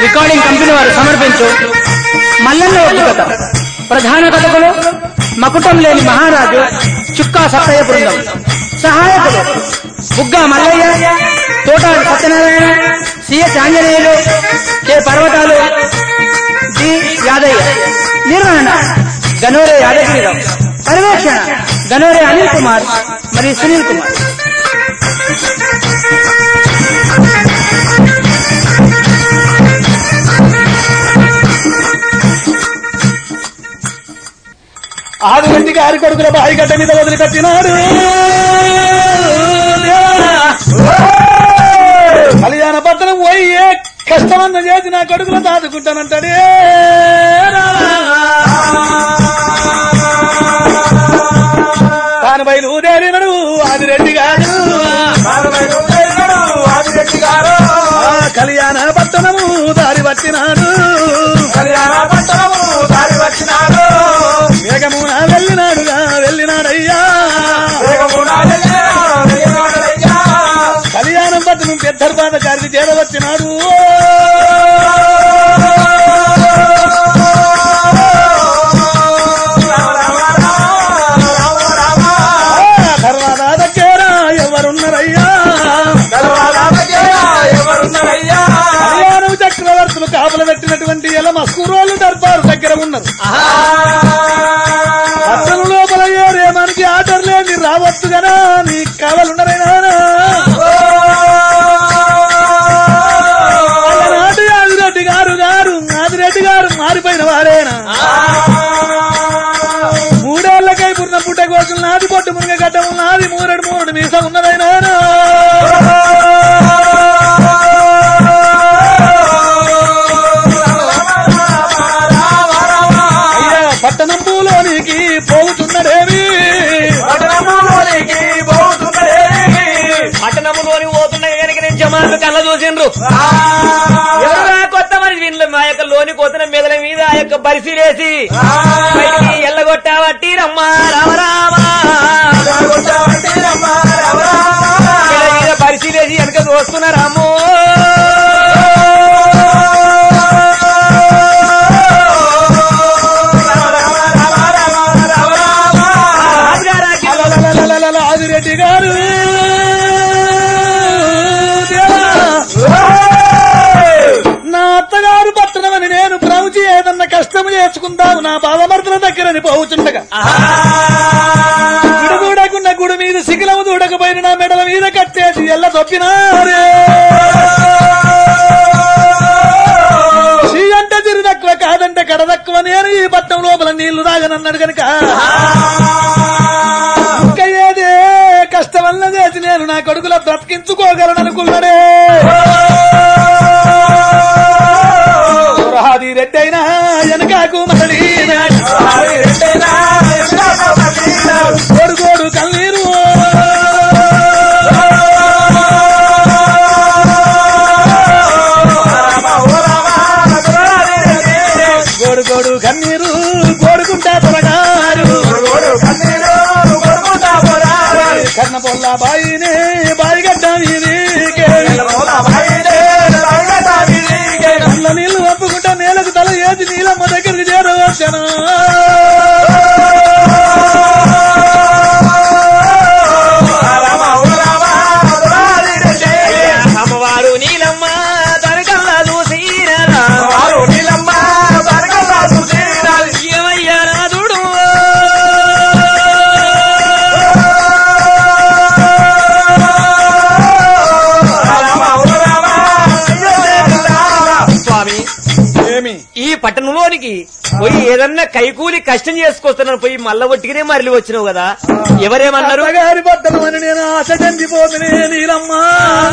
Recording company వారు సమర్పించు మల్లన్న ఒగ్గు కథ. ప్రధాన కథకులు మకుటం లేని మహారాజు చుక్కా సత్తయ్య బృందం. సహాయకులు Bugga Mallaiah, Thotadu Satyanarayana, CS Anjaneyulu, K Parvathalu, D Yadaiah. నిర్వహణ గనోరే యాదగిరిరావు. పర్యవేక్షణ గనోరే అనిల్ కుమార్ మరియు సునీల్ కుమార్. ఆదిరెడ్డి గారి కొడుకుల బాయి గడ్డ మీద వదిలిపెట్టినాడు. కళ్యాణ పత్రం పోయి ఏ కష్టమన్న చేసి నా కొడుకులు దాదుకుంటానంటాడే. తాను బయలుదేరినడు ఆదిరెడ్డి గారు. కళ్యాణ పట్టణము దారి పట్టినాడు. వేగమున వెళ్ళినాడయ్యా. కళ్యాణం పట్టణం పెద్దర్పాద గారికి చేరవచ్చినాడు. తర్వాత దగ్గర ఎవరున్నారయ్యా? కళ్యాణం చక్రవర్తులు కాపులు పెట్టినటువంటి ఎలా మస్కూరోళ్ళు దర్బారు దగ్గర ఉన్నారు. పట్టణం లోపల ఏరేమానికి ఆర్డర్ లేని రావచ్చు గనా నీకు కావాలున్నారైనా. ఆదిరెడ్డి గారు మారిపోయిన వాడేనా? మూడేళ్లకై పుట్టిన పుట్ట కోసం నాది పొట్టు మునగ గడ్డ ఉన్నది, మూరెడు మీస ఉన్నదైనా. అయ్యా పట్టణంలోనికి పోతున్నదేమి? పట్టణంలోని పోతున్నాయి కనుక నేను జమాను కళ్ళ చూసిండ్రు. ఎవరా కొత్త మరి వీళ్ళు మా యొక్క లోని కోతున్న మెదల మీద ఆ యొక్క పరిశీలేసి బయటికి ఎల్లగొట్టావట్టి రమ్మా రామరామా మీద పరిశీలేసి వెనక చూస్తున్నారాము. ఆదిరెడ్డి గారు నా అత్తగారు పట్టణమని నేను ప్రవచి ఏదన్నా కష్టము చేసుకుందాము నా బావమర్దల దగ్గరని పోవుచుండగా గుడగూడకున్న గుడి మీద శిఖిలము దూడకపోయిన నా మెడల మీద కట్టేసి ఎల్ల తొప్పినారే. శ్రీ అంటే తిరి తక్కువ కాదంటే కడ తక్కువ. నేను ఈ పట్టణం లోపల నీళ్లు తాగనన్నాడు కనుక ఇంకా ఏదే కష్టం వల్ల చేసి నేను నా కొడుకుల బ్రతికించుకోగలననుకున్నాడే. ఆదిరెడ్డి అయినా వెనకాకు మరడి గోడు కన్నీరు గోడు కన్నీరు గోడుకుంటా పొరగారు. కన్న పొల్ల బాయినే బాయిగడ్డ మీదికే నీళ్లు ఒప్పుకుంటా నేలకు తల ఏది నీలమ్మ దగ్గరికి చేరవచ్చాను. అమ్మవారు నీలమ్మ తనకల్లా చూసిరా ఏమయ్యా నాదుడు స్వామి. ఏమి ఈ పట్టణంలోనికి పోయి ఏదన్నా కైకూలి కష్టం చేసుకొస్తున్నాను పోయి మల్ల ఒట్టిగానే మరలి వచ్చినావు కదా, ఎవరేమన్నారు? గారి పట్టణమని నేను ఆశ చండిపోతునే నీలమ్మా.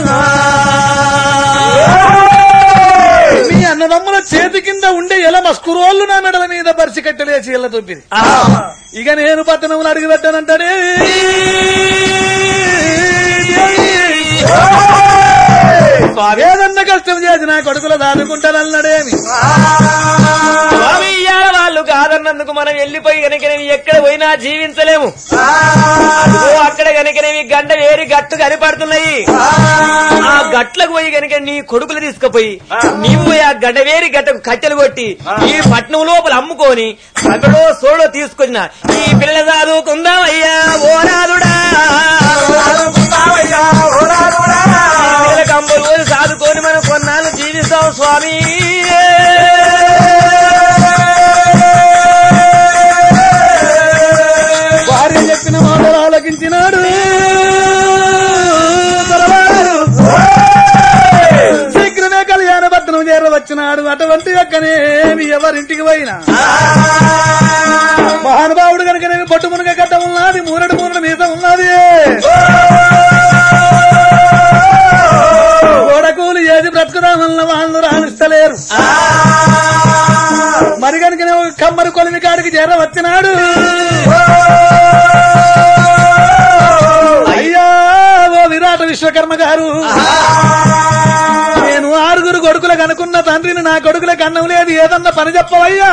మీ అన్నదమ్ముల చేతి కింద ఉండే ఎలా మస్కురోళ్ళు నా మెడల మీద పరిచి కట్టలేసి ఎల్ల తొప్పింది. ఇక నేను పట్టణంలో అడిగి పెట్టానంటానే. ఏదన్నా కష్టం చేసి నా కొడుకులు దాదుకుంటానన్నాడేమి? స్వామి ఇయ్యాల వాళ్ళు కాదన్నందుకు మనం వెళ్ళిపోయి కనుక ఎక్కడ పోయినా జీవించలేము. అదిగో అక్కడ గనుకనేవి గంట వేరి గట్టు కనపడుతున్నాయి. ఆ గట్లకు పోయి గనుక నీ కొడుకులు తీసుకుపోయి నీవు పోయి ఆ గడ్డ వేరి గట్టకు కట్టెలు కొట్టి ఈ పట్నం లోపల అమ్ముకొని సగడో సోడో తీసుకొచ్చిన ఈ పిల్లల చదువుకుందామయ్యా ఓ నాదుడా, కంబలు రోజు సాదుకొని మనం కొన్నాళ్ళు జీవిస్తాం స్వామి. భార్య చెప్పిన మాటలు ఆలకించినాడు. శీఘ్రమే కళ్యాణ పత్రం చేరవచ్చినాడు. అటువంటి యొక్కనేమి ఎవరింటికి పోయినా మహానుభావుడు కనుక నేను పొట్టు మునగ గడ్డ ఉన్నది, మూరడు మీద ఉన్నది. గోడకూలు ఏది బ్రతుకుదామన్న వాళ్ళు రాణిస్తలేరు. మరి కనుక కమ్మరి కొలిమి కాడికి చేరవచ్చినాడు. అయ్యా ఓ విరాట విశ్వకర్మ గారు, నేను 6 కొడుకులకు అనుకున్న తండ్రిని నా కొడుకులకు అన్నం లేదు, ఏదన్నా పని చెప్పవయ్యా.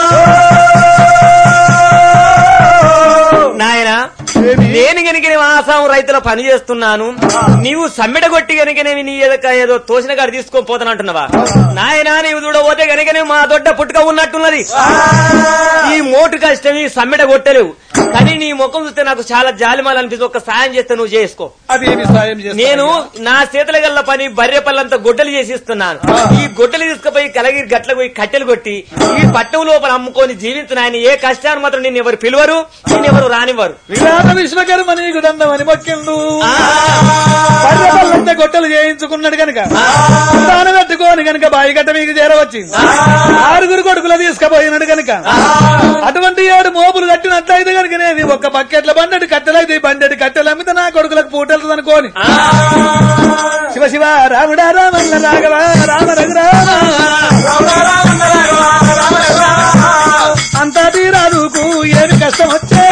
నాయనా నేను గనుక ఆసాం రైతుల పని చేస్తున్నాను, నీవు సమ్మెడ కొట్టి గనుకనేవి నీ ఏదో తోసిన కాడ తీసుకొని పోతానంటున్నావా? నాయనా నీవు చూడబోతే గనుకనే మా దొడ్డ పుట్టుక ఉన్నట్టున్నది. ఈ మోటు కష్టం ఈ సమ్మెడ కొట్టలేవు, కానీ నీ ముఖం చూస్తే నాకు చాలా జాలిమాలు అనిపిస్తుంది. ఒక సాయం చేస్తే నువ్వు చేసుకో. అదేమి సాయం చేస్తా? నేను నా చేతుల గల్ల పని బర్రె పళ్ళంతా గొడ్డలు చేసి ఇస్తున్నాను. ఈ గొడ్డలు తీసుకుపోయి కలగిరి గట్లకు పోయి కట్టెలు కొట్టి ఈ పట్టం లోపల అమ్ముకొని జీవించిన ఆయన ఏ కష్టాన్ని మాత్రం నేను ఎవరు పిలువరు, నేను ఎవరు రానివ్వరు. విరాట విశ్వకర్మ నీకు దండమని మొక్కిండు. బర్రె పళ్ళంతా గొడ్డలు చేయించుకున్నాడు కనుక దాని పెట్టుకోని కనుక బాయి గట్ట మీకు చేరవచ్చింది. 6 కొడుకులు తీసుకుపోయినాడు కనుక అటువంటి 7 మోపులు కట్టినట్లయితే కనుక ఒక్క బకెట్ల బండెడు కట్టెలైతే బండెడు కట్టెలు అమ్మితే నా కొడుకులకు పూటెళ్తుంది అనుకోని. శివ శివ రాముడా రామల్ల రాఘవ రామ రఘురామ అంతా తీరాదుకు ఏమి కష్టం వచ్చే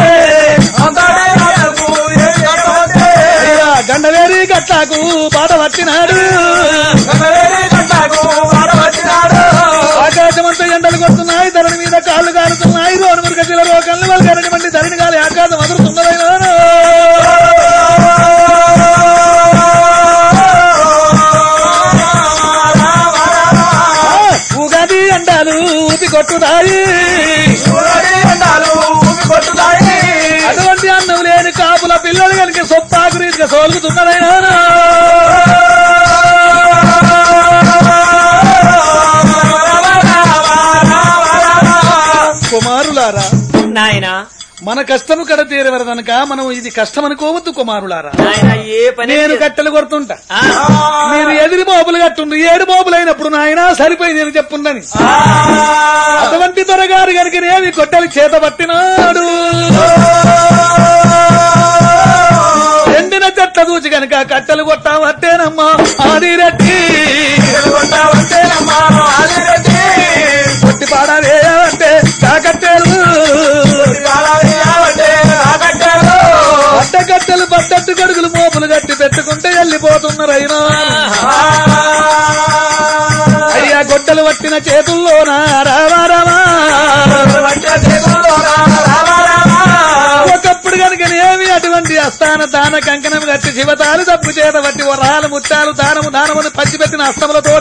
గండవేరి గట్టాకు బాధ వచ్చినాడు. ఆకాశమంతా ఎండలు కొడుతున్నాయి, ధరణి మీద కాళ్ళు కాలుతున్నాయి, రోడ్డు మురుగ జిల్లలో కళ్ళు వాళ్ళు కరగమండి ధరణి గాలి ఆకాశం అదురుతున్నదైనా. ఉగాది ఎండాలు ఊపి కొట్టుతాయి, అటువంటి అన్నం లేని కాపుల పిల్లలు కనుక సొప్పాకు రీతిగా సోలుగుతున్నదైనా. కుమారులారా, నాయనా మన కష్టము కడ తీరవరదనక మనం ఇది కష్టం అనుకోవద్దు. కుమారులారా, నాయనా ఏ పని నేను కట్టెలు కొడుతుంటా, మీరు ఎదిరి మోపులు కట్టుండ్రు. 7 మోపులు అయినప్పుడు నాయన సరిపోయి నేను చెప్పుండని అటువంటి త్వరగారు కనుకనేవి కొట్టెలు చేత పట్టినాడు. ఎండిన చెట్ల దూచి కనుక కట్టెలు కొట్టావట్టేనమ్మా ఆదిరెడ్డి, కొట్టి పాడవేయాలంటే కాకట్టెలు అడ్డకట్టెలు పట్టట్టు కడుగులు మోపులు కట్టి పెట్టుకుంటే వెళ్ళిపోతున్నారైనా. అయ్యా గొడ్డలు పట్టిన చేతుల్లోనా రావా రావా, ఒకప్పుడు కనుకనేమి అటువంటి అస్థాన దాన కంకణం కట్టి శివతాలు తప్పు చేత బట్టి వరాలు ముత్తాలు దానమును పంచిపెట్టిన అస్తములతో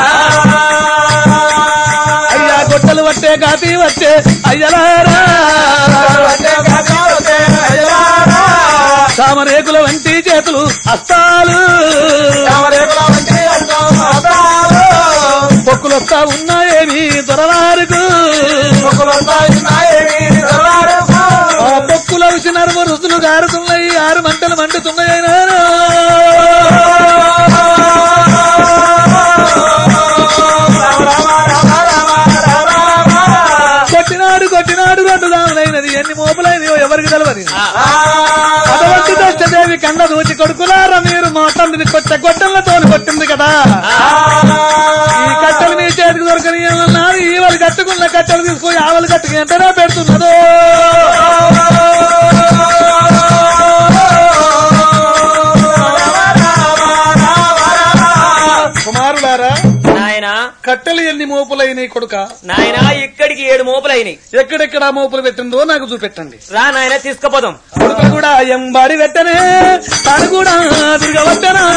అయ్యా గొడ్డలు పట్టే కాపీ వచ్చే అయ్యలారా, తామరేకుల వంటి చేతులు అస్తాలు పొక్కులొస్తా ఉన్నాయేమి దొరవారుకు, ఆ పొక్కుల రుచి నరుము రుసులు గారుతున్నాయి, 6 మంటలు మండుతున్నాయినా. కొట్టినాడు 2 దాములైనది, ఎన్ని మోపులైనయో ఎవరికి తెలవదు. అటువంటి దష్టదేవి కండ దూచి కొడుకులారా, మీరు మా తండ్రిని గొడ్డలతో కొట్టింది కదా, ఈ కట్టెలు మీ చేతికి దొరకని అన్నారు. ఈ వాళ్ళు కట్టుకున్న కట్టెలు తీసుకుని ఆవలు కట్టుకు ఎంతనే పెడుతున్నదో. కుమారులారా, నాయనా కట్టెలు ఎన్ని మోపులైనాయి కొడుక? నాయన ఇక్కడికి 7 మోపులైనాయి. ఎక్కడెక్కడ మోపులు పెట్టిందో నాకు చూపెట్టండి. రా నాయన తీసుకుపోదాం. కొడుకు కూడా ఎంబాడి పెట్టనే, తాను కూడా తిరగవద్దనా.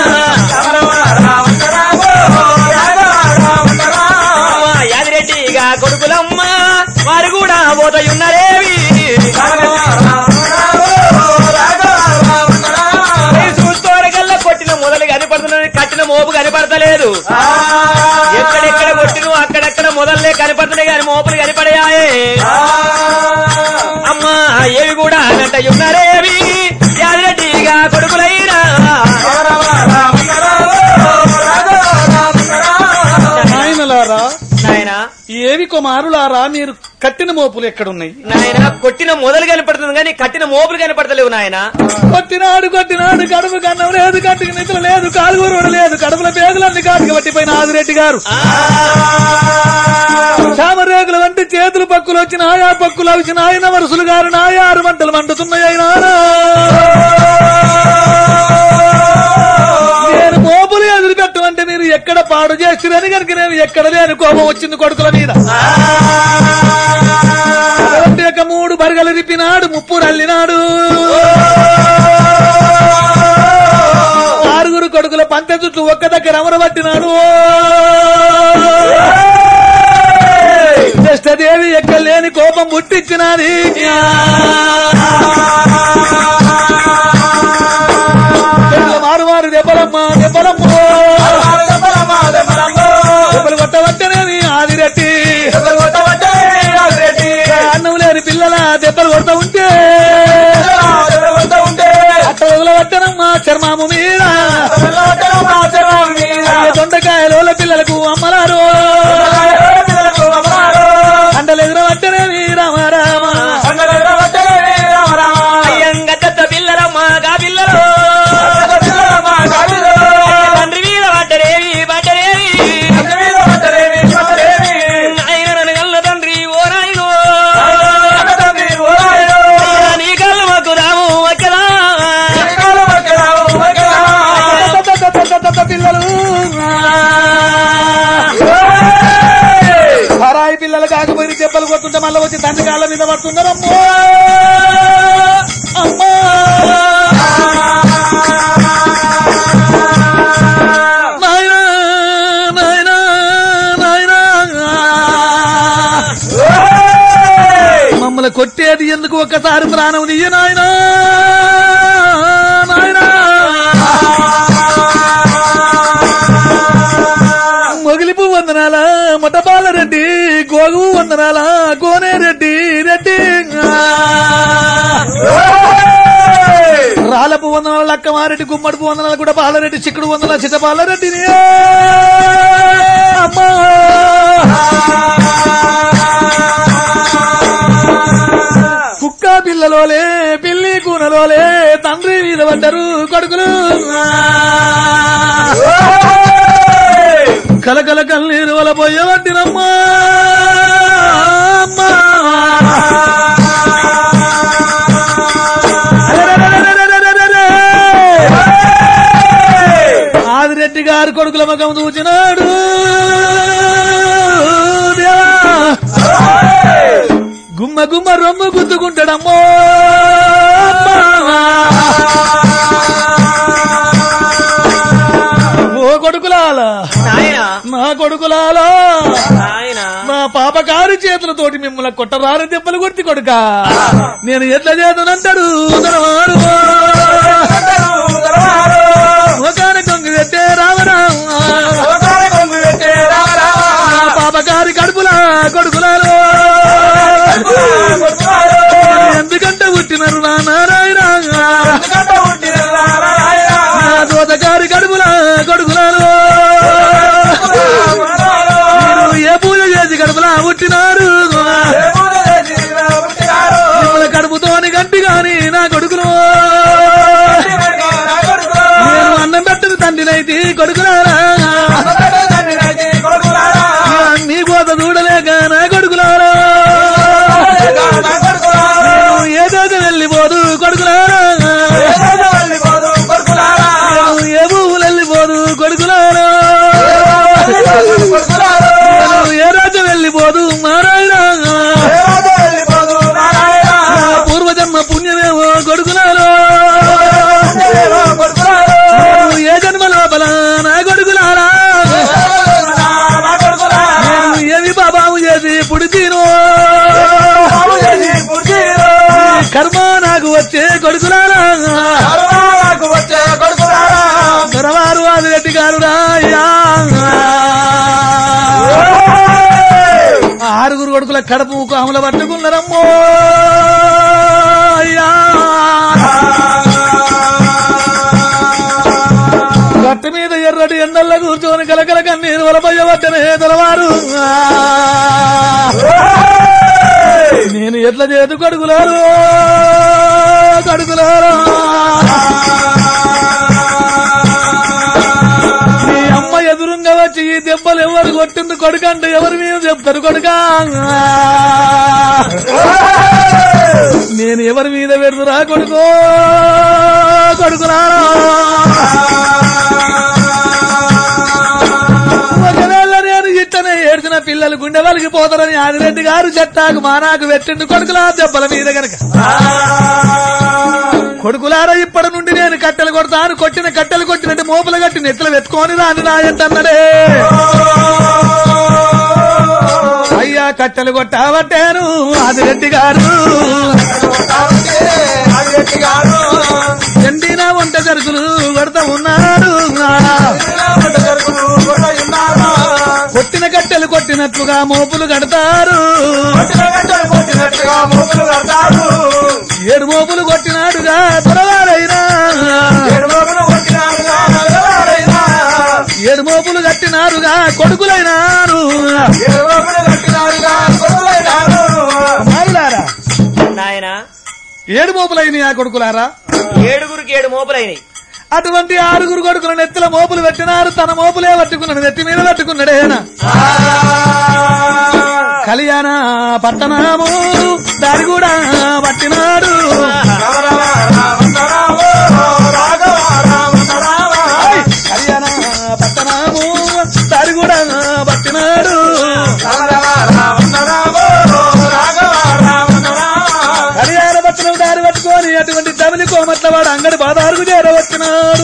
యాదిరెడ్డిగా కొడుకులమ్మ వారు కూడా పోతయున్నారేవి. చూస్తోరగల్లా కొట్టిన మొదలు కనపడుతున్నది, కట్టిన మోపు కనపడతలేదు. ఎక్కడెక్కడ కొట్టిన అక్కడెక్కడ మొదలే కనపడుతున్నాయి కానీ మోపులు కనపడయాయే. అమ్మా ఏవి కూడా అనంటయున్నారేవి యాదిరెడ్డిగా కొడుకులైనా. నాయనలారా, నాయన ఏవి కుమారులారా, మీరు కట్టిన మోపులు ఎక్కడున్నాయి? నాయన కొట్టిన మొదలు కనపడుతుంది కానీ కట్టిన మోపులు కనపడతలేవు నాయన. కొట్టినాడు కడుపు కన్నం లేదు, కట్టుకు నిద్ర లేదు, కాలుగూరు లేదు, కడుపుల పేగులన్నీ కాటుకు పట్టిపోయిన ఆదిరెడ్డి గారు. చామరేగుల వంటి చేతులు పక్కులు వచ్చిన ఆయా పక్కులు వచ్చిన ఆయన వరుసలు గారు ఆయా 6 మంటలు మండుతున్నాయి. అయినా నేను మోపులు ఎదురు పెట్టమంటే మీరు ఎక్కడ పాడు చేస్తురని కనుక నేను ఎక్కడ లేని కోపం వచ్చింది కొడుకుల మీద. 3 బరగలు రిప్పినాడు, 30 అల్లినాడు. 6 కొడుకుల పంత చుట్టూ ఒక్క దగ్గర అమరబట్టినాడు. జ్యేష్ఠదేవి ఎక్కలేని కోపం పుట్టించినది. మారు దెబ్బలమ్మ దెబ్బలు కొట్టవట్టనేవి ఆదిరెడ్డి. అన్నం లేని పిల్లల దెబ్బలు కొడతా ఉంటే అట్ట వదలవట్టనమ్మ చర్మాము మీద. దొండకాయల పిల్లలకు అమ్మలారు అండలు ఎదురవట్టనేవి రామారామ. అయ్యంగత్త పిల్లలమ్మ గా పిల్లలు తండ్రి మీద పడ్డరేవి పడ్డరేవి. ఆయన నన్ను కల్ల తండ్రి ఓ నాయను నీ కళ్ళు మాకు రాము వక్కలా. పిల్లలు పరాయి పిల్లలు కాకపోయి దెబ్బలు కొట్టుంటే మళ్ళీ వచ్చి తండ్రి కాళ్ళ మీద పడుతున్నారు. అమ్మో అమ్మా నాయనా నాయనా నాయనా, మమ్మల్ని కొట్టేది ఎందుకు? ఒక్కసారి ప్రాణం తీయ నాయనా నాయనా. మొగిలిపు వందనాల మొట్టపాలరెడ్డి, గోగు వందనాల కోనేరెడ్డి రెడ్డి. రాలపు వందనాల లక్కమారెడ్డి, గుమ్మడిపు వందనాలు కూడా పాలరెడ్డి, చిక్కుడు వందనాల చిట్టపాలరెడ్డిని. అమ్మా కుక్క పిల్లలోలే పిల్లి కూనలోలే తండ్రి మీద పడ్డరు కొడుకులు. కలకల కన్నీరు వల పోయబట్టినమ్మా. ఆదిరెడ్డి గారు కొడుకుల ముఖం చూచినాడు. గుమ్మ గుమ్మ రొమ్ము గుద్దుకుంటాడమ్మో. ఓ కొడుకులాలా నా కొడుకులాలా, నా పాపకారు చేతులతోటి మిమ్మల్ని కొట్టరారు దెబ్బలు కొట్టి కొడుక నేను ఎట్లా చేతునంటాడు. ఒకరి కొంగు పెట్టే రామరామ, పాపకారి కడుపులా కొడుకులాలో ఎందుకంటే పుట్టినారు నా నారాయణ. దోతగారి కడుపులా కొడుకులాలో ఏ పూజ చేసి కడుపులా పుట్టినారు. మిమ్మల్ని కడుపుతోని గంటి గాని నా కొడుకులు నేను అన్నం పెట్టదు తండ్రినైతే కొడుకులారా. నీ కోత చూడలేక నా కొడుకులారా ఏదో వెళ్ళిపోదు కొడుకులారా. ఏ భూములు వెళ్ళిపోదు కొడుకులారా. కొడుకుల కడుపు కాముల పట్టుకున్నారమ్మో అయ్యా. గట్టు మీద ఎర్రటి ఎండల్లో కూర్చొని కలకల కన్నీరు వలపయ్యవద్దనే తెలవారు. నేను ఎట్లా చేతు కొడుకులారు కొడుకులారా, మీ అమ్మ ఎదురుంగా వచ్చి ఈ దెబ్బలు ఎవరు కొట్టింది కొడుకంటే ఎవరు మేము చెప్తారు కొడుకా, నేను ఎవరి మీద పెడుతురా కొడుకో కొడుకులారా. ఒకవేళ నేను ఇట్టనే ఏడ్చిన పిల్లలు గుండె వలికి పోతారని ఆదిరెడ్డి గారు చెట్టాకు మానాకు పెట్టిండు కొడుకులా దెబ్బల మీద గనక. కొడుకులారా ఇప్పటి నుండి నేను కట్టెలు కొడతాను, కొట్టిన కట్టెలు కొట్టినట్టు మోపులు కట్టి నెత్తులు పెట్టుకొని రాని రాయంటన్నడే. అయ్యా కట్టెలు కొట్టావట్టాను ఆదిరెడ్డి గారు, ఎండిన వంట సరుకులు కొడతా ఉన్నాడు. కొట్టిన కట్టెలు కొట్టినట్లుగా మోపులు కడతారు, 7 మోపులు కొట్టినాడుగా త్వరవారైనా, 7 మోపులు కట్టినారుగా కొడుకులైనారు. మారులారా నాయన 7 మోపులైనవి ఆ కొడుకులారా, 7గురికి 7 మోపులైనవి. అటువంటి 6 కొడుకుల నెత్తిల మోపులు పెట్టినారు, తన మోపులే పట్టుకున్నాడు, నెత్తి మీద పట్టుకున్నాడేనా. కళ్యాణ పట్టణము దారి కూడా పట్టినాడు, కళ్యాణ పట్టణము దారి కూడా పట్టినాడు. కళ్యాణ పట్టణం దారి పట్టుకొని అటువంటి తమిళ కోమట్ల వాడు అంగడి బాదారుకు చేరవచ్చినాడు.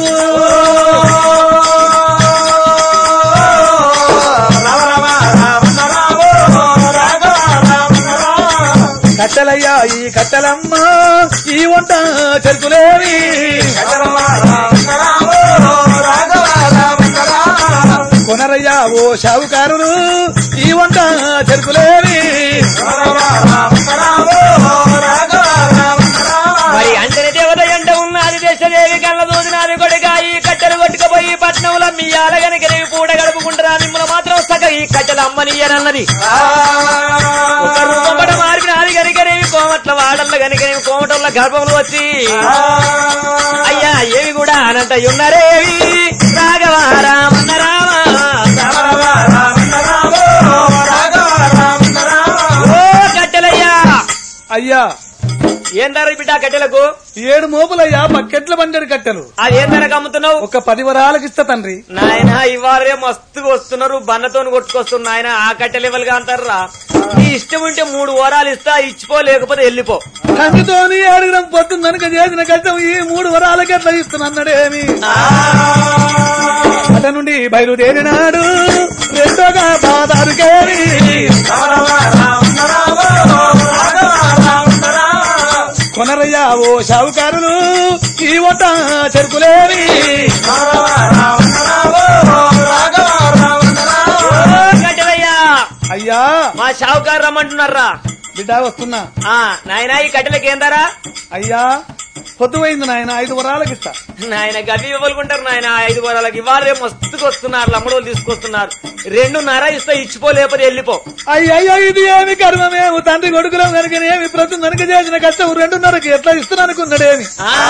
కట్టెలయ్యా ఈ కట్టెలమ్మ ఈ వంట చెరుకులేవి, కొనరయ్యా ఓ షావుకారులు ఈ వంట చెరుకులేవి. మరి అంజని దేవత ఎంట ఉన్నది దేశదేవి కళ్ళ దూదినాది కొడుక ఈ కట్టెలు కొట్టుకుపోయి పట్నంలో మీ ఆలగనికి రేవి పూట గడుపుకుంటారా, మిమ్మల్ని మాత్రం సగ ఈ కట్టెలు అమ్మనియనన్నది. ఒక రూపంపట మార్పిన అది గనికనేవి కోమట్ల వాడల్ల గనికనేవి కోమటల్ల గర్భంలో వచ్చి అయ్యా ఏవి కూడా అనంత ఉన్నరేవి రాఘవ రామన్న రామ ఓ కట్టెలయ్యా. అయ్యా ఏం ధర బిడ్డ కట్టెలకు? 7 మోపులయ్యా బకెట్ల బండెడు కట్టెలు. అది ఏం ధరకు అమ్ముతున్నావు? ఒక 10 వరాలకు ఇస్తా తండ్రి. నాయన ఇవాళ మస్తుగా వస్తున్నారు, బన్నతోని కొట్టుకొస్తున్నారు నాయన. ఆ కట్టెలు ఇవ్వలుగా అంటారా? నీ ఇష్టం ఉంటే 3 వరాలు ఇస్తా, ఇచ్చిపో లేకపోతే వెళ్ళిపో. కంటితోని అడగడం పొద్దున్న కనుక చేసిన కట్టం ఈ 3 వరాలకి ఎట్లా ఇస్తున్నాడేమి. అట నుండి బయలుదేరినాడు రెండోగా బాదారుకేరి, కొనరయ్యా ఓ షావుకారులు ఈ వంట చెరుకులేవి. అయ్యా మా షావుకారు రమ్మంటున్నారా? బిడ్డ వస్తున్నా. నాయన ఈ కట్టెలకి ఏం ధర? అయ్యా పొద్దుపోయింది నాయన 5 వరాలకి ఇస్తా. నాయన గవి ఇవ్వలుకుంటారు నాయన 5 వరాలకి. ఇవాళ రేపు మస్తుగా వస్తున్నారు, లమ్మడోళ్ళు తీసుకొస్తున్నారు. 2.5 ఇస్తా, ఇచ్చిపో లేకపోతే వెళ్ళిపో. అయ్యయ్యో ఇది ఏమి కర్మమేము తండ్రి కొడుకులం కనుకనేమి ప్రతి కనుక చేసిన కష్టం 2.5కి ఎట్లా ఇస్తున్నానుకున్నాడేమి.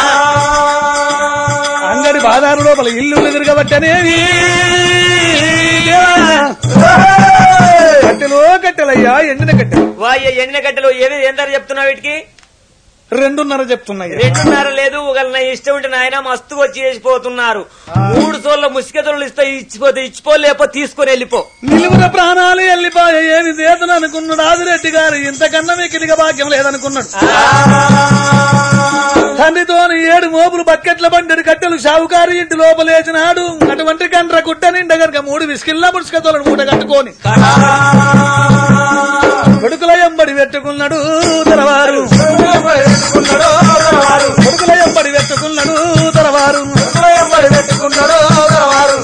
అంగడి బాదారు లోపల ఇల్లు ఎదురుగబట్టనేవి కట్టెలు కట్టెలయ్యా ఎండిన కట్టెలు. ఎండిన కట్టెలు ఏం ధర చెప్తున్నావు వీటికి? 2.5 చెప్తున్నాయి. 2.5 లేదు ఒకళ్ళ ఇష్టం ఉంటే నాయన మస్తుగా వచ్చి చేసిపోతున్నారు. 3 సోళ్ళ ముసిగతలు ఇస్తే ఇచ్చిపోతే ఇచ్చిపో లేకపోతే తీసుకుని వెళ్ళిపో. నిలువున ప్రాణాలు వెళ్ళిపోయా ఏమి చేతను అనుకున్నాడు ఆదిరెడ్డి గారు. ఇంతకన్నా మీకు ఇదిగా భాగ్యం లేదనుకున్నాడు. తండ్రితోని 7 మోపులు బకెట్ల బండి కట్టెలు షావుకారు ఇంటి లోపలేసినాడు. అటువంటి కండ్ర కుట్ట నిండా గనక 3 విసికిల్లా ముసుకతోలను మూట కట్టుకొని కొడుకుల ఎంబడి పెట్టుకున్నాడు తెరవారు, కొడుకుల ఎంబడి పెట్టుకున్నాడు తెరవారు,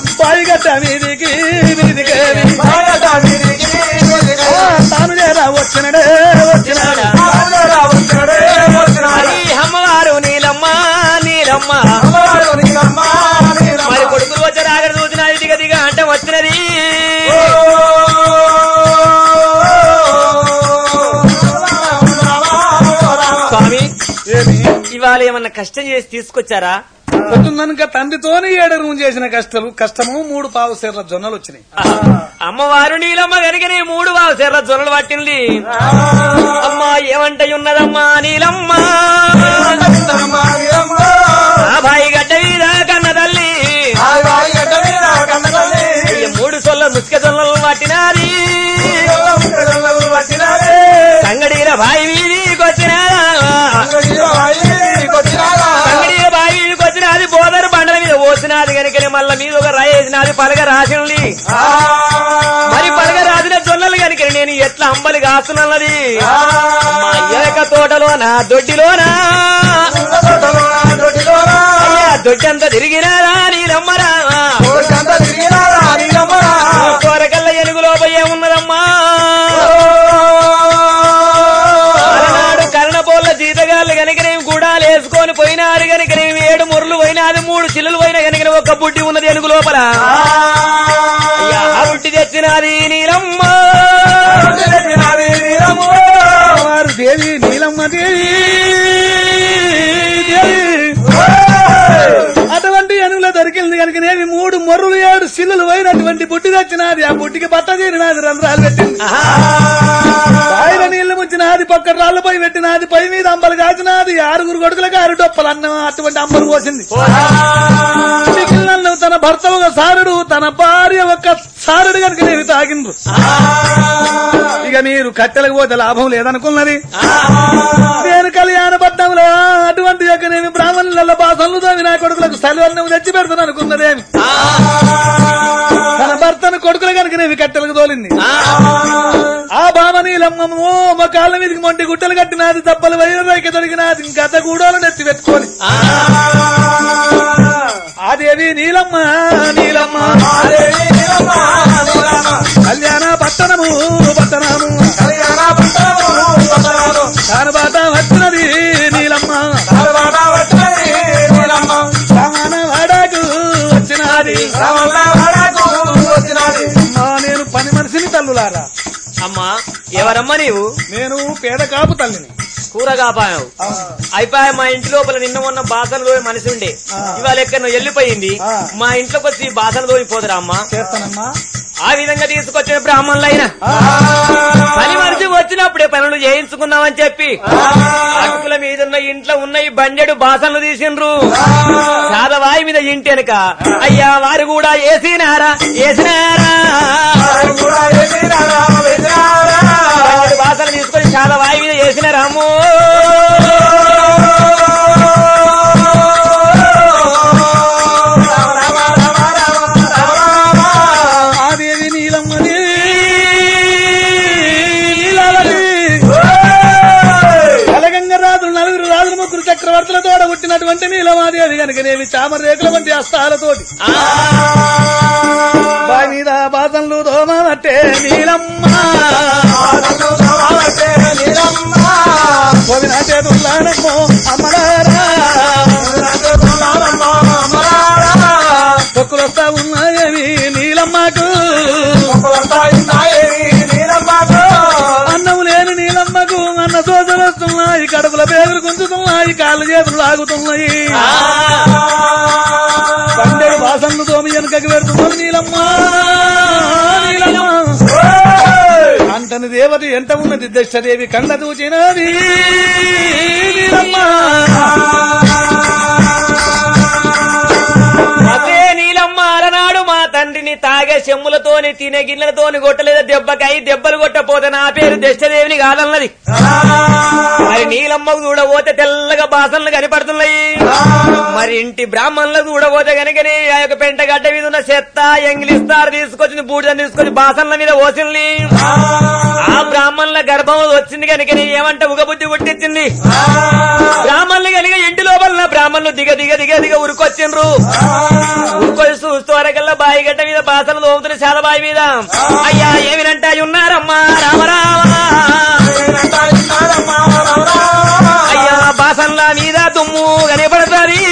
పాయిగట్ట మీదికి తాను చేరా వచ్చి ఏమన్నా కష్టం చేసి తీసుకొచ్చారా? పొద్దున్నక తండ్రితోనే 7 రూమ్ చేసిన కష్టము 3 పావు సెర్ర జొన్నలు వచ్చినాయి. అమ్మవారు నీలమ్మ కనుకనే 3 పావు సెర్ర జొన్నలు పట్టింది. అమ్మా ఏమంటయున్నదమ్మా నీలమ్మ, ఆ బాయి గడ్డ మీద కన్న తల్లి 3 సొల్ల ముసుక జొన్నలు పట్టినాది. సంగడీల బాయి వీధికి వచ్చినాదా, సంగడీల బాయి వీధికి వచ్చినది. బోదరు బండల మీద పోసినది కనుకనే మళ్ళా మీద ఒక రాయి వేసినది. పలక రాసింది. మరి పలక రాసిన జొన్నలు కనుక నేను ఎట్లా అంబలి కాస్తున్నది. మా ఏక తోటలోనా దొడ్డిలోనా దొడ్డి అంతా తిరిగినారా నీలమ్మరా, కోరకల్ల ఎనుగు లోప ఏమున్నదమ్మా. అలనాడు కర్ణపోళ్ళ జీతగాళ్ళు కనుకనేమి గుడాలు వేసుకొని పోయినారు కనుకనేమి 7 ముర్రులు పోయినాది, 3 చిల్లులు పోయినా కనుక ఒక్క బుడ్డి ఉన్నది ఎనుగు లోపల. ఆ బుడ్డి తెచ్చినది నీలమ్మ, వారు దేవి నీలమ్మ దేవి. అటువంటి ఎనుగులో దొరికింది కనుకనేవి 3 మొర్రులు 7 సిల్లులు పోయినటువంటి బుడ్డి తెచ్చినది. ఆ బుడ్డికి బట్ట తీరినది, రంధ్రాలు పెట్టింది. ఆయన నీళ్లు ముంచినది, పక్క రాళ్లపై పెట్టినది, పై మీద అంబలు కాచినది. 6 కొడుకులకు 6 డొప్పలు అన్నం అటువంటి అంబలు పోసింది. మిగిలిన తన భర్త ఒక సారుడు, తన భార్య ఒక సారుడు కనుక నేను తాగిండ్రు. ఇక మీరు కట్టెలకు పోతే లాభం లేదనుకున్నది. నేను కళ్యాణ పట్నంలో అటువంటి యొక్క నేను బ్రాహ్మణుల బాసలు తోమి నా కొడుకులకు సలవన్నం తెచ్చి పెడతాను అనుకున్నదేమి. తన భర్తను కొడుకులు కనుక నేను కట్టెలకు తోలింది. ఆ భామనీలమ్మో మా కాళ్ళ మీదకి మొంటి గుట్టలు కట్టినది, దప్పలు వైరకి దొరికినది. గత గూడోలను ఎత్తి పెట్టుకొని ఆదేవి నీలమ్మ నీలమ్మ కళ్యాణ పట్టణము పట్టణము కారబాట వచ్చినది నీలమ్మ, రామణ వాడకు వచ్చినది. నేను పని మనిషిని తల్లులారా. అమ్మా ఎవరమ్మా నీవు? నేను పేద కాపు తల్లిని. కూర కాపావు అయిపోయా. మా ఇంటి లోపల నిన్న మొన్న బాసనలో మనిషి ఉండే, ఇవాళ ఎక్కడ వెళ్ళిపోయింది. మా ఇంట్లోకి వచ్చి బాసన తోలిపోదురా అమ్మా. చేస్తానమ్మా. ఆ విధంగా తీసుకొచ్చిన బ్రాహ్మణులైనా పని మనిషి వచ్చినప్పుడే పనులు చేయించుకున్నామని చెప్పి అటుకుల మీద ఉన్న ఇంట్లో ఉన్న ఈ బండెడు బాసనలు తీసిండ్రు. చాదవాయి మీద ఇంటి వెనక అయ్యా వారు కూడా వేసినారా బాసనలు తీసుకొని చాదవాయి మీద వేసినారాము. చక్రవర్తులతో పుట్టినటువంటి నీలమాదేవి కనుకనేవి చామర రేకుల వంటి హస్తాలతోటి బావి మీద బాధలు దోమట్టే నీలమ్మ కోవిన చేతుల్లానమ్మో అమ్మలారా పొక్కులొస్తా ఉన్నాయేవి నీలమ్మకు, అన్నం లేని నీలమ్మకు అన్న సోదలు వస్తున్నాయి, కడుపుల పేగులు గుంజుతున్నాయి, కాళ్ళు చేతులు లాగుతున్నాయి. పండేరు వాసనలు తోమి వెనుకకి పెడుతున్నారు నీలమ్మ అంటని దేవత ఎంత ఉన్నది దశదేవి కండ దూచినది నీలమ్మ. అదే నీలమ్మ అలనాడు మా తండ్రిని తాగే చెమ్ములతోని తినే గిన్నెలతోని కొట్టలేదా దెబ్బకై దెబ్బలు కొట్టపోతే నా పేరు దశదేవిని కాదన్నది. మరి నీలమ్మకు చూడబోతే తెల్లగా బాసనలు కనపడుతున్నాయి. మరి ఇంటి బ్రాహ్మణులకు చూడబోతే కనుకనే ఆ యొక్క పెంటగడ్డ మీద ఉన్న చెత్త ఎంగిలిస్తారు తీసుకొచ్చింది, బూడిదని తీసుకొచ్చి బాసనల మీద పోసింది. ఆ బ్రాహ్మణుల గర్భం వచ్చింది కనుకనే ఏమంటే ఉగబుద్ధి పుట్టించింది. బ్రాహ్మణులు కనుక ఇంటి లోపల బ్రాహ్మణులు దిగ దిగ దిగ దిగ ఉరుకొచ్చిండ్రు. ఉరుకొచ్చి చూస్తూ వరకల్లా బాయి గడ్డ మీద బాసనలు తోముతున్న చాలా బాయి మీద అయ్యా ఏమినంటా ఉన్నారమ్మా రామరామా అయ్యా బాసన్ల మీద దుమ్ము కనపడుతుంది.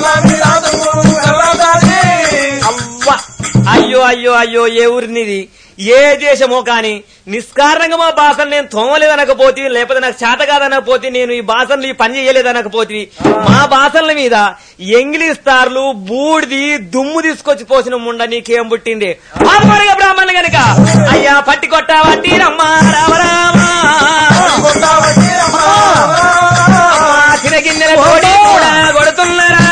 అవ్వ అయ్యో అయ్యో అయ్యో ఏ ఊరినిది ఏ దేశమో కాని నిష్కారణంగా మా భాషను నేను తోమలేదనకపోతే లేకపోతే నాకు చేత కాదనకపోతే నేను ఈ భాషలు ఈ పని చేయలేదనకపోతే మా భాషల మీద ఎంగిలిస్తార్లు బూడిది దుమ్ము తీసుకొచ్చి పోసిన ముండ నీకేం పుట్టింది ఆత్మరిగా బ్రాహ్మణులు గనక అయ్యా పట్టి కొట్టావట్టి రమ్మా రామరామా గిన్నెల కోడి కూడా కొడుతున్నారా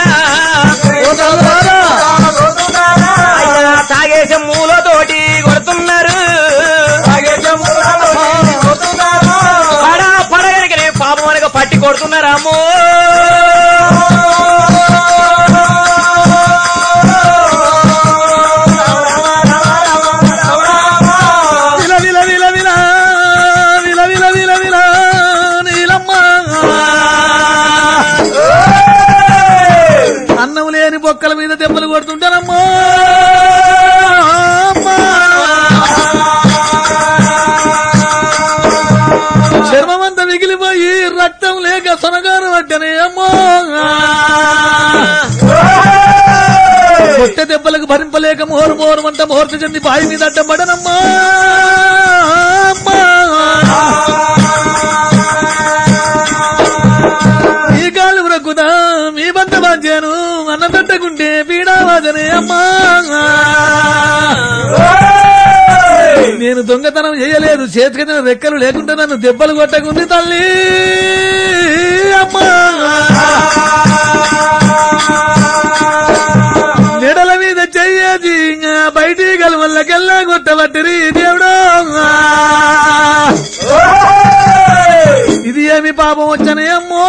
అయ్యా తాగేసే మూలతోటి కొడుతున్నారు పడగలిగిన పాపం అనగా పట్టి కొడుతున్నారామో అన్నం లేని బొక్కల మీద దెబ్బలు కొడుతుంటారమ్మా చర్మమంతా మిగిలిపోయి రక్తం లేక సొనగారు పట్టనే అమ్మా కొట్టే దెబ్బలకు భరింపలేక మోరు మోరమంట మోర్చ చెంది బాయి మీద అడ్డపడనమ్మా ఈ కాలు బ్రక్కుదా మీ బంద బాధ్యాను అన్న తట్టకుంటే పీడావాదనే అమ్మా నేను దొంగతనం చేయలేదు చేతికి రెక్కలు లేకుండా నన్ను దెబ్బలు కొట్టకుంది తల్లి అమ్మా నెడల మీద చెయ్యేది బయటి గలవల్లకెల్లా కొట్టబట్టిరి దేవుడా ఇది ఏమి పాపం వచ్చనే అమ్మో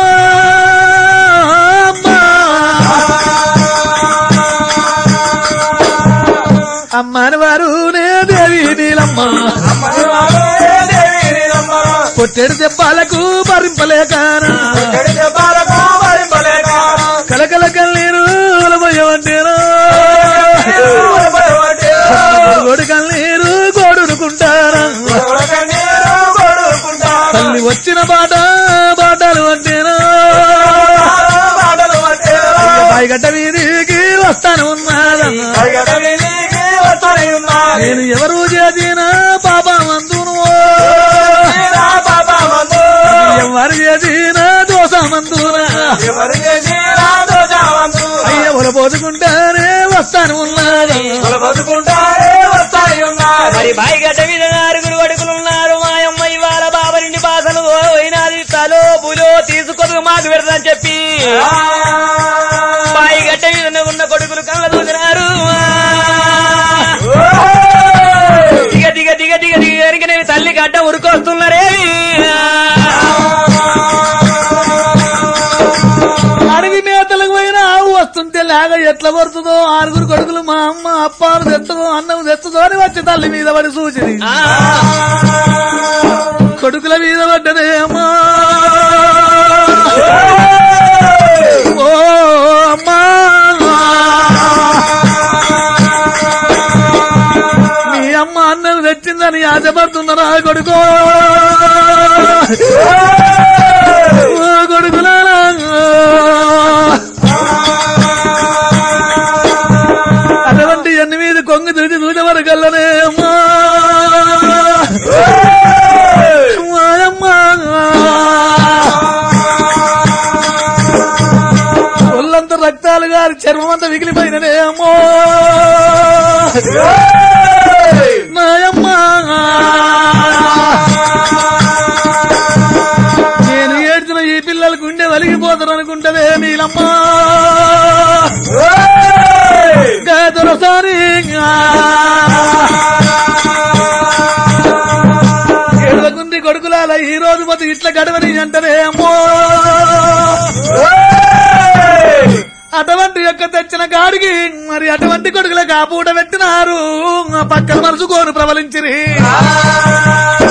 అమ్మని వారు నే దేవి నీలమ్మ కొట్టెడు దెబ్బలకు భరింపలేకానా కలకల కన్నీరు పోయవంటేనా గోడు కన్నీరు గోడుకుంటారా తల్లి వచ్చిన బాటలు అంటేనా పైగడ్డ వీధికి వస్తాను ఉన్నాదా నేను ఎవరు చేసిన పాపమందును ఎవరు చేసిన దోషమందునా అయ్య ఒలపోసుకుంటానే వస్తాను ఉన్నాను మరి బాయిగడ్డ మీద 6 కొడుకులున్నారు మాయమ్మ ఇవాళ బాబరిండి బాసలు పోయినాది తలో బులో తీసుకొని మాకు పెడదని చెప్పి బాయిగడ్డ మీద ఉన్న కొడుకులు కళ్ళ చూసినారు దిగ దిగ దిగ దిగ దిగ నేను తల్లి గడ్డ ఉరుకొస్తున్నారేవి అడవి మేతలకు పోయిన ఆవు వస్తుంటే లాగా ఎట్లా పడుతుందో 6 కొడుకులు మా అమ్మ అప్పాలు తెచ్చదో అన్నం తెచ్చదో అని వచ్చి తల్లి మీద పడి సూచింది కొడుకుల మీద పడ్డదే అమ్మా ఓ అమ్మా మీ అమ్మ అన్నం తెచ్చిందని ఆశపడుతున్నారా కొడుకో కొడుకులారా అటువంటి ఎన్ని మీద కొంగు తిరిగి చూసే వరకల్లనే అమ్మా ఒళ్ళంతా రక్తాలు గారి చర్మం అంతా మిగిలిపోయిననే అమ్మో నాయమ్మా నేను ఏడ్చిన ఈ పిల్లలు గుండె వలిగిపోతారు అనుకుంటదే నీలమ్మా దొరసారి ఏడవకుంది కొడుకులాల ఈ రోజు మొత్తం ఇట్లా గడవని అంటనే అమ్మో అటువంటి యొక్క తెచ్చిన గాడికి మరి అటువంటి కొడుకులకు ఆ పూట పెట్టినారు పక్కన మరుచుకోను ప్రబలించిరి